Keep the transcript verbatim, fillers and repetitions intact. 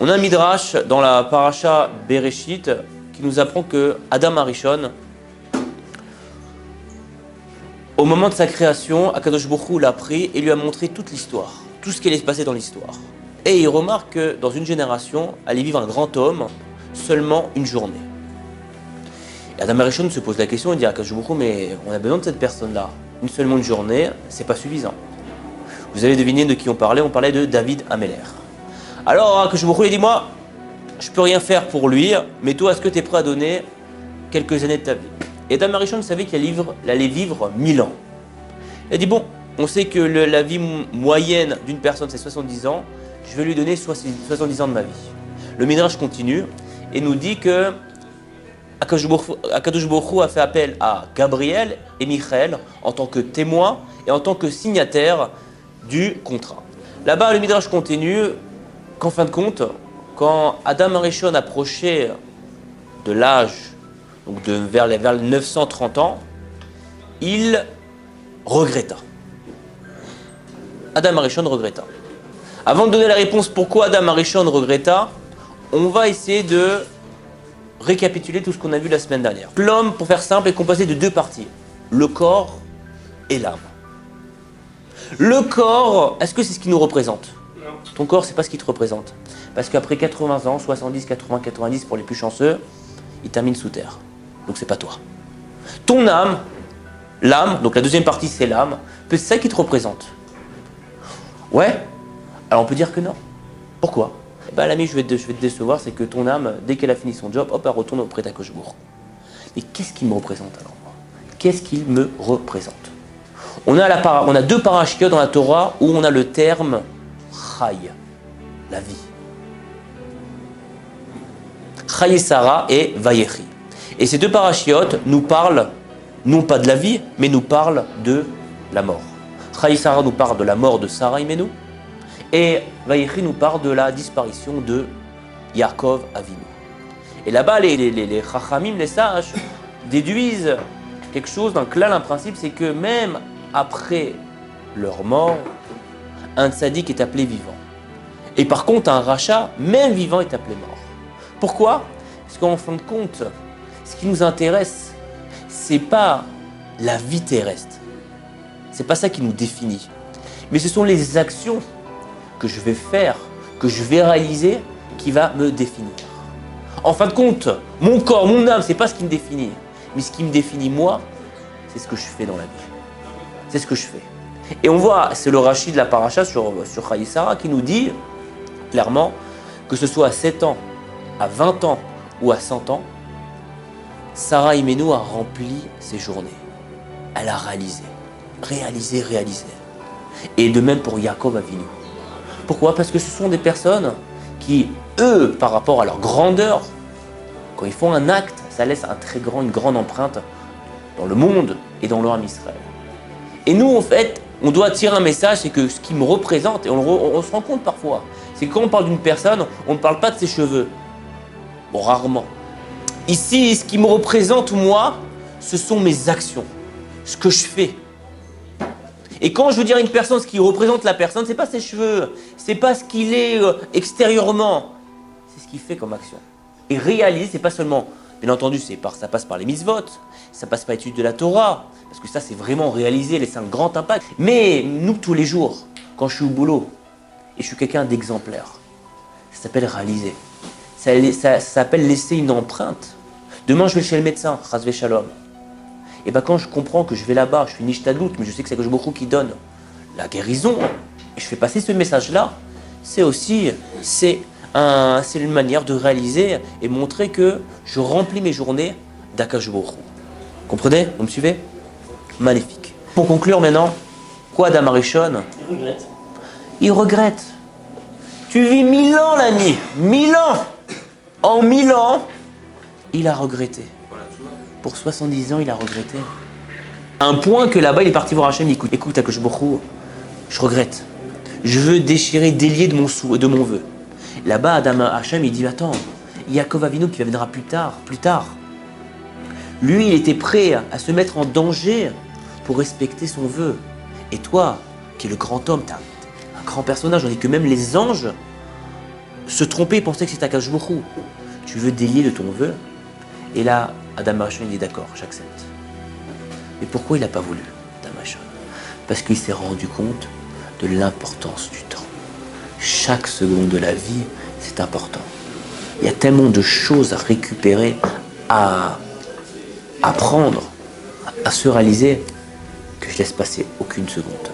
On a un midrash dans la paracha Bereshit qui nous apprend que Adam Arishon, au moment de sa création, Akadosh Baruch Hu l'a pris et lui a montré toute l'histoire, tout ce qui allait se passer dans l'histoire. Et il remarque que dans une génération, allait vivre un grand homme seulement une journée. Et Adam Arishon se pose la question, il dit à Akadosh Baruch Hu, mais on a besoin de cette personne-là. Une seulement une journée, c'est pas suffisant. Vous avez deviné de qui on parlait, on parlait de David Améler. Alors Akadosh Baruch Hu, il dit, moi, je peux rien faire pour lui, mais toi, est-ce que tu es prêt à donner quelques années de ta vie? Et Adam Arishon savait qu'il allait, allait vivre mille ans. Il a dit, bon, on sait que le, la vie moyenne d'une personne, c'est soixante-dix ans, je vais lui donner soixante-dix ans de ma vie. Le Midrash continue et nous dit que Akadosh Baruch Hu a fait appel à Gabriel et Michaël en tant que témoins et en tant que signataires du contrat. Là-bas, le Midrash continue qu'en fin de compte, quand Adam Arishon approchait de l'âge, donc de, vers, les, vers les neuf cent trente ans, il regretta. Adam Arishon regretta. Avant de donner la réponse pourquoi Adam Arishon regretta, on va essayer de récapituler tout ce qu'on a vu la semaine dernière. L'homme, pour faire simple, est composé de deux parties, le corps et l'âme. Le corps, est-ce que c'est ce qui nous représente? Non. Ton corps, c'est pas ce qui te représente. Parce qu'après quatre-vingts ans, soixante-dix, quatre-vingts, quatre-vingt-dix pour les plus chanceux, il termine sous terre. Donc c'est pas toi. Ton âme, l'âme, donc la deuxième partie c'est l'âme, c'est ça qui te représente. Ouais. Alors on peut dire que non. Pourquoi? Eh ben l'ami, je vais te, je vais te décevoir, c'est que ton âme, dès qu'elle a fini son job, hop, elle retourne auprès d'Akadosh Baruch Hu. Mais qu'est-ce qui me représente alors moi? Qu'est-ce qu'il me représente? On a, la para, on a deux parashiyot dans la Torah où on a le terme Chai, la vie. Chai Sarah et Vayechi. Et ces deux parashiyot nous parlent, non pas de la vie, mais nous parlent de la mort. Chai Sarah nous parle de la mort de Sarah Imenu, et Vayechi nous parle de la disparition de Yaakov Avinu. Et là-bas, les, les, les, les Chachamim, les sages, déduisent quelque chose d'un klal, un principe, c'est que même après leur mort, un tzaddik est appelé vivant. Et par contre, un rachat, même vivant, est appelé mort. Pourquoi? Parce qu'en fin de compte, ce qui nous intéresse, c'est pas la vie terrestre. C'est pas ça qui nous définit. Mais ce sont les actions que je vais faire, que je vais réaliser, qui va me définir. En fin de compte, mon corps, mon âme, c'est pas ce qui me définit. Mais ce qui me définit moi, c'est ce que je fais dans la vie. C'est ce que je fais. Et on voit, c'est le Rashi de la paracha sur, sur Chai Sarah qui nous dit clairement que ce soit à sept ans, à vingt ans ou à cent ans, Sarah Imenu a rempli ses journées. Elle a réalisé, réalisé, réalisé. Et de même pour Yaakov Avinu. Pourquoi? Parce que ce sont des personnes qui, eux, par rapport à leur grandeur, quand ils font un acte, ça laisse un très grand, une grande empreinte dans le monde et dans leur âme Israël. Et nous, en fait, on doit tirer un message, c'est que ce qui me représente, et on, on, on se rend compte parfois, c'est que quand on parle d'une personne, on ne parle pas de ses cheveux. Bon, rarement. Ici, ce qui me représente, moi, ce sont mes actions, ce que je fais. Et quand je veux dire à une personne ce qui représente la personne, c'est pas ses cheveux, c'est pas ce qu'il est euh, extérieurement, c'est ce qu'il fait comme action. Et réaliser, c'est pas seulement, bien entendu, c'est par, ça passe par les mitzvot, ça passe par l'étude de la Torah, parce que ça, c'est vraiment réaliser, laisser un grand impact. Mais nous, tous les jours, quand je suis au boulot, et je suis quelqu'un d'exemplaire, ça s'appelle réaliser. Ça, ça, ça s'appelle laisser une empreinte. Demain, je vais chez le médecin, Chas v'Shalom. Et bien quand je comprends que je vais là-bas, je suis nishtadlout, mais je sais que c'est Akadosh Baruch Hu qui donne la guérison, et je fais passer ce message-là, c'est aussi, c'est un, c'est une manière de réaliser et montrer que je remplis mes journées d'Akadosh Baruch Hu. Comprenez? Vous me suivez? Magnifique. Pour conclure maintenant, quoi Adam Arishon? Il regrette. Il regrette. Tu vis mille ans l'ami, mille ans. En mille ans, il a regretté. Pour soixante-dix ans, il a regretté. À un point que là-bas, il est parti voir Hachem, il dit, écoute, écoute, Akadosh Baruch Hu, je regrette. Je veux déchirer, délier de mon, sou, de mon vœu. Là-bas, Adam Hachem, il dit, attends, Yaakov Avinu qui viendra plus tard, plus tard. Lui, il était prêt à se mettre en danger pour respecter son vœu. Et toi, qui es le grand homme, tu es un grand personnage, on dit que même les anges se tromper et penser que c'est Akadosh Baruch Hu. Tu veux délier de ton vœu. Et là, Adam Arishon dit d'accord, j'accepte. Mais pourquoi il n'a pas voulu, Adam Arishon? Parce qu'il s'est rendu compte de l'importance du temps. Chaque seconde de la vie, c'est important. Il y a tellement de choses à récupérer, à apprendre, à se réaliser, que je laisse passer aucune seconde.